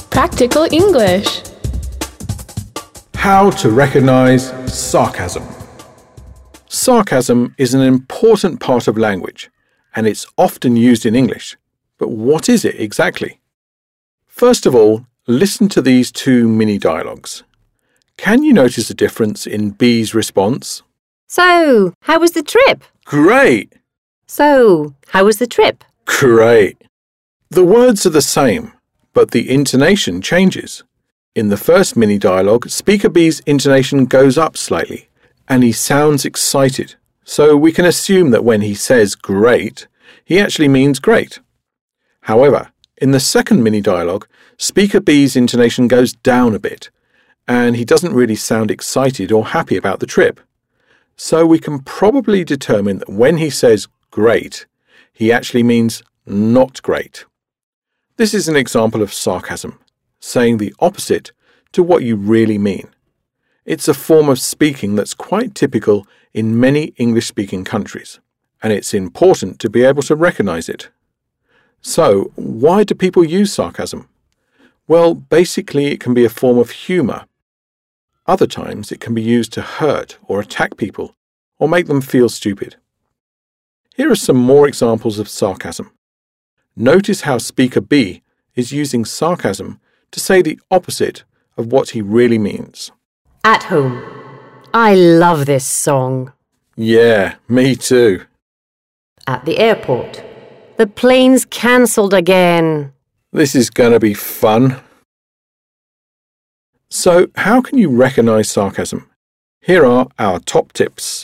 Practical English. How to recognize sarcasm. Sarcasm is an important part of language, and it's often used in English. But what is it exactly? First of all, listen to these two mini dialogues. Can you notice a difference in B's response? So, how was the trip? Great! So, how was the trip? Great! The words are the same, but the intonation changes. In the first mini dialogue, Speaker B's intonation goes up slightly, and he sounds excited, so we can assume that when he says great, he actually means great. However, in the second mini dialogue, Speaker B's intonation goes down a bit, and he doesn't really sound excited or happy about the trip. So we can probably determine that when he says great, he actually means not great. This is an example of sarcasm, saying the opposite to what you really mean. It's a form of speaking that's quite typical in many English-speaking countries, and it's important to be able to recognize it. So, why do people use sarcasm? Well, basically it can be a form of humor. Other times it can be used to hurt or attack people, or make them feel stupid. Here are some more examples of sarcasm. Notice how Speaker B is using sarcasm to say the opposite of what he really means. At home. I love this song. Yeah, me too. At the airport. The plane's cancelled again. This is going to be fun. So, how can you recognize sarcasm? Here are our top tips.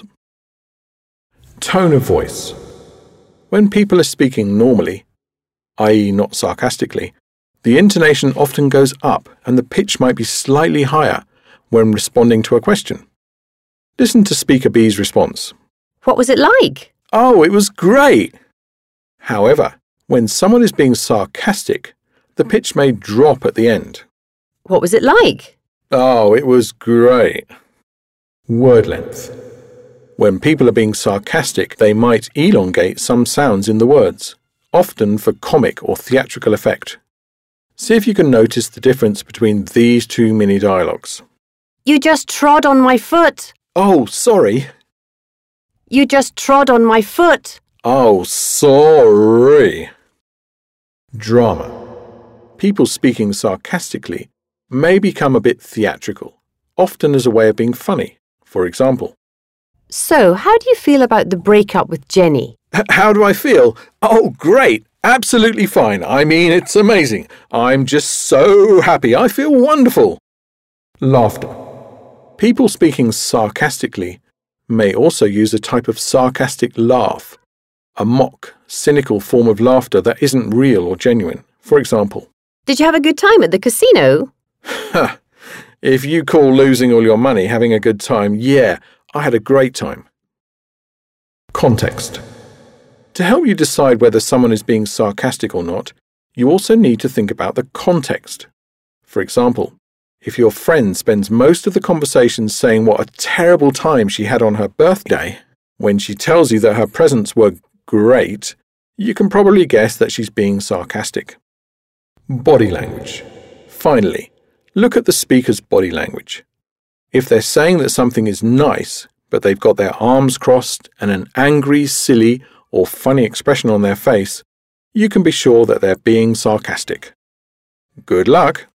Tone of voice. When people are speaking normally, i.e. not sarcastically, the intonation often goes up and the pitch might be slightly higher when responding to a question. Listen to Speaker B's response. What was it like? Oh, it was great! However, when someone is being sarcastic, the pitch may drop at the end. What was it like? Oh, it was great. Word length. When people are being sarcastic, they might elongate some sounds in the words, often for comic or theatrical effect. See if you can notice the difference between these two mini dialogues. You just trod on my foot. Oh, sorry. You just trod on my foot. Oh, sorry. Drama. People speaking sarcastically may become a bit theatrical, often as a way of being funny. For example, So, how do you feel about the breakup with Jenny? how do I feel? Oh, great. Absolutely fine. I mean, it's amazing. I'm just so happy. I feel wonderful. Laughter. People speaking sarcastically may also use a type of sarcastic laugh, a mock, cynical form of laughter that isn't real or genuine. For example, Did you have a good time at the casino? if you call losing all your money having a good time, yeah, I had a great time. Context. To help you decide whether someone is being sarcastic or not, you also need to think about the context. For example, if your friend spends most of the conversation saying what a terrible time she had on her birthday, when she tells you that her presents were great, you can probably guess that she's being sarcastic. Body language. Finally, look at the speaker's body language. If they're saying that something is nice, but they've got their arms crossed and an angry, silly, or funny expression on their face, you can be sure that they're being sarcastic. Good luck!